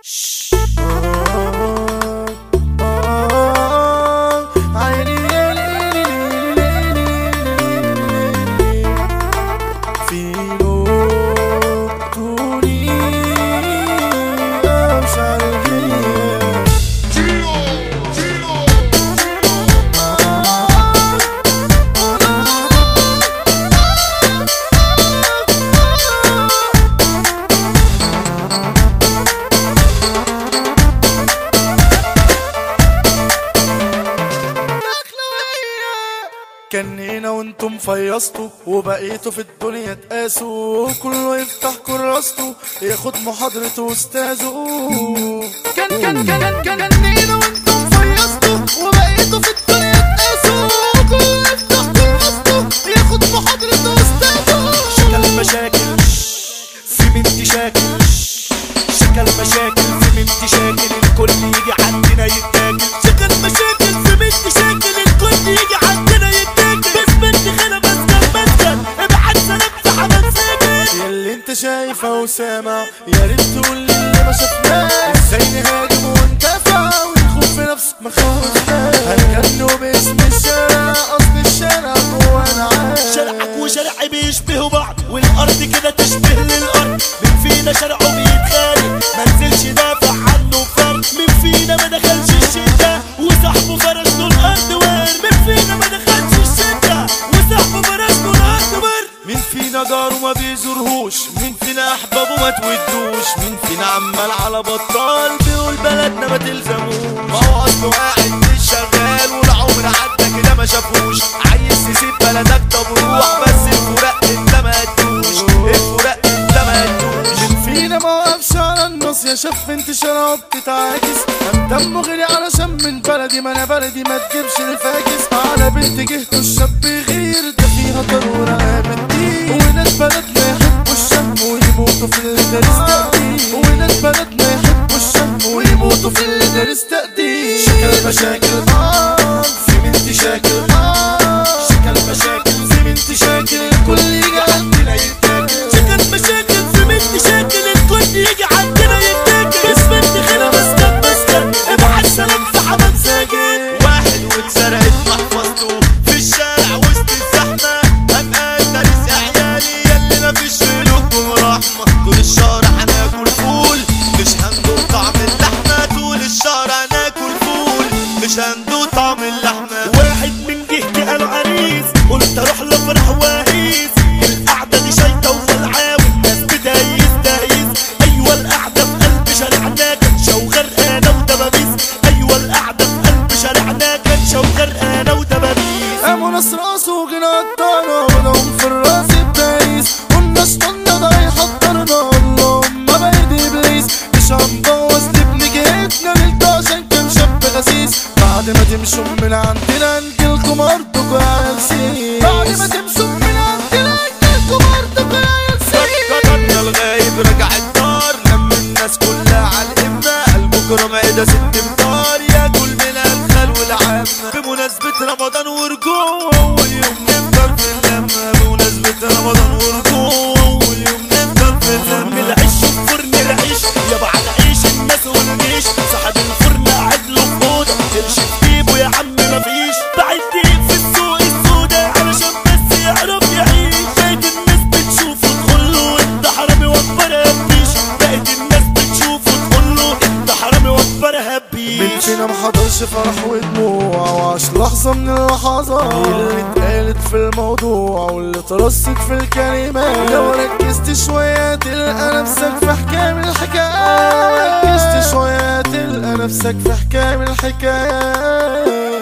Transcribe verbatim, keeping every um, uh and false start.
كنينا وانتم فيصتوا وبقيتوا في الدنيا تقاسوا، كله يفتح كراسته ياخد محاضرته استاذه. كان كان كان كان كنينا وانتم فيصتوا وبقيتوا في الدنيا تقاسوا، كله يفتح كراسته ياخد محاضرته استاذه. شكل مشاكل في بنت شاكل، شكل مشاكل في بنت شاكل، الكل يجي عندنا يتاكل. شكل مشاكل في بنت شاكل، الكل يجي عندنا يتاكل. بس بنت خلا مسكن مسكن ابعت سلام في حمام ساكن. ياللي انت شايفه وسامع يا ريت تقول لي اللي ما شفناه، ازاي نهاجم وندافع ونخوف في نفسك ما خوفناش. هنغنوا باسم الشارع، قصد الشارع جوانا عاش. شارعك وشارعي بيشبهوا بعض، والارض كده تشبه للارض. مين فينا شارعه بيتخانق منزلش دافع عنه فرد؟ مين فينا ما دخلش الشتا وصاحبه فرش له الارض ورد؟ مين فينا ما دخلش الشتا وصاحبه فرش له الارض ورد؟ مين فينا جاره ما بيزورهوش؟ مين فينا احبابه ما تودوش؟ مين فينا عمال على بطال بيقول بلدنا ما تلزموش؟ ما هو اصله قاعد مش شغال والعمر عدى كده ما شافوش. عايز تسيب بلدك طب روح، بس الفراق انت ما هتدوش، الفراق انت ما هتدوش. مين فينا ما وقفش على النص يا شاف انت شراب بتتعاكس؟ قام دمه غلي علشان من بلدي، ما انا بلدي ما تجيبش الفاكس. على بنت جهته الشاب يغير ده فيها ضروره امن دي، وناس بلدنا يحبوا الشم ويموتوا في اللي دارس تقدير، وناس بلدنا يحبوا الشم ويموتوا في اللي دارس تقدير. شكل مشاكل اه في بنت شاكل، اه شكل مشاكل في بنت شاكل، الكل يجي عندنا يتاكل. شكل مشاكل في بنت شاكل، الكل يجي عندنا يتاكل. بس بنت خلا مسكن مسكن ابعت سلام في حمام ساكن. واحد واتسرقت محفظته في الشارع وسط الزحمة، قام قال ده رزق عيالي ياللي مفيش فيكم رحمة. طول الشهر هناكل فول مش هندوق طعم اللحمة، طول الشهر هناكل فول مش هندوق طعم اللحمة. واحد من جهتي قالوا عريس، قلت اروح لفرح واقيس. القعدة دي شايطة وفلعة والناس بتهيس تهيس. ايوه القعدة في قلب شارعنا كنشة وغرقانة ودبابيس. ايوه القعدة في قلب شارعنا كنشة وغرقانة ودبابيس. قاموا ناس راسه وجينا قطعنا ولهم في الراس الدايس، قلنا شطنا ده يحضرنا اللهم بعيد ابليس. مش هنبوظ لابن جهتنا نلقى عشان كان شاب غسيس. بعد ما تمشوا من عندنا نجيلكم ارضكوا يا عيال. بعد ما تمشوا من عندنا نجيلكم ارضكوا يا عيال. قطرنا الغايب رجع الدار، لم الناس كلها على الإمة. البكرة معدة ست امتار ياكل من الخال والعامة. بمناسبة رمضان ورجوع أول يوم نفطر في اللمة، بمناسبة رمضان ورجوع أول يوم نفطر في اللمة. العيش في فرن العيش يابا على عيش الناس والنيش. صاحب الفرن قاعد له في اوضه قرش في جيبه يا عم مفيش. بعد دقيق في السوق السودا علشان بس يعرف يعيش. بقيت الناس بتشوفه تقوله انت حرامي وكبرها بيش. بقيت الناس بتشوفه تقوله انت حرامي وكبرها بيش. مين فينا محضرش فرح ودموع وعاش لحظة من اللحظات اللي اتقالت في الموضوع واللي ترصت في الكلمات؟ لو ركزت شوية تلقى نفسك في حكاية من الحكايات، ركزت شوية تلقى نفسك في حكاية من الحكايات.